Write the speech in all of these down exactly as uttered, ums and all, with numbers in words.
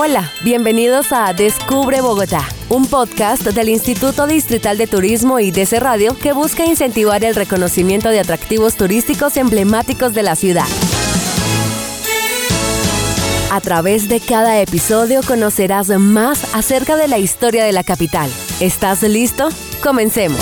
Hola, bienvenidos a Descubre Bogotá, un podcast del Instituto Distrital de Turismo y D C Radio que busca incentivar el reconocimiento de atractivos turísticos emblemáticos de la ciudad. A través de cada episodio conocerás más acerca de la historia de la capital. ¿Estás listo? Comencemos.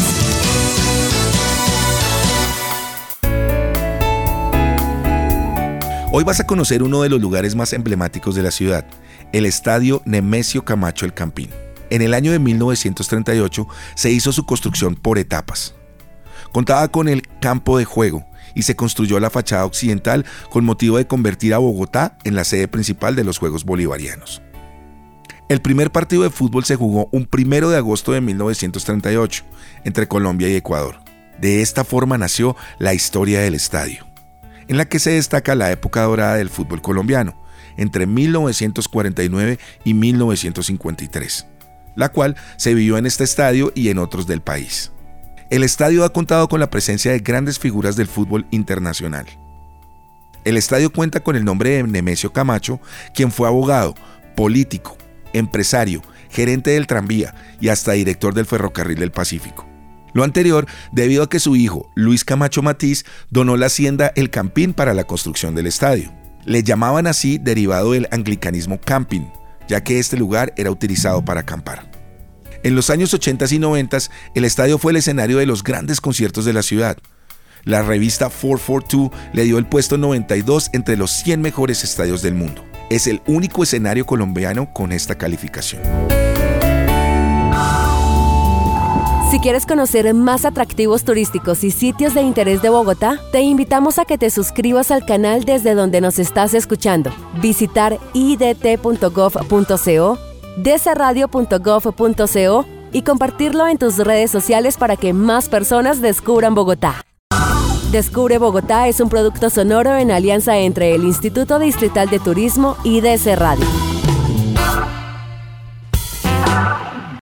Hoy vas a conocer uno de los lugares más emblemáticos de la ciudad, el Estadio Nemesio Camacho El Campín. En el año de mil novecientos treinta y ocho se hizo su construcción por etapas. Contaba con el campo de juego y se construyó la fachada occidental con motivo de convertir a Bogotá en la sede principal de los Juegos Bolivarianos. El primer partido de fútbol se jugó un primero de agosto de mil novecientos treinta y ocho entre Colombia y Ecuador. De esta forma nació la historia del estadio, en la que se destaca la época dorada del fútbol colombiano, entre mil novecientos cuarenta y nueve y mil novecientos cincuenta y tres, la cual se vivió en este estadio y en otros del país. El estadio ha contado con la presencia de grandes figuras del fútbol internacional. El estadio cuenta con el nombre de Nemesio Camacho, quien fue abogado, político, empresario, gerente del tranvía y hasta director del Ferrocarril del Pacífico. Lo anterior debido a que su hijo, Luis Camacho Matiz, donó la hacienda El Campín para la construcción del estadio. Le llamaban así derivado del anglicanismo camping, ya que este lugar era utilizado para acampar. En los años ochenta y noventa, el estadio fue el escenario de los grandes conciertos de la ciudad. La revista cuatrocientos cuarenta y dos le dio el puesto noventa y dos entre los cien mejores estadios del mundo. Es el único escenario colombiano con esta calificación. Si quieres conocer más atractivos turísticos y sitios de interés de Bogotá, te invitamos a que te suscribas al canal desde donde nos estás escuchando. Visitar i d t punto gov punto co, d c radio punto gov punto co y compartirlo en tus redes sociales para que más personas descubran Bogotá. Descubre Bogotá es un producto sonoro en alianza entre el Instituto Distrital de Turismo y D C Radio.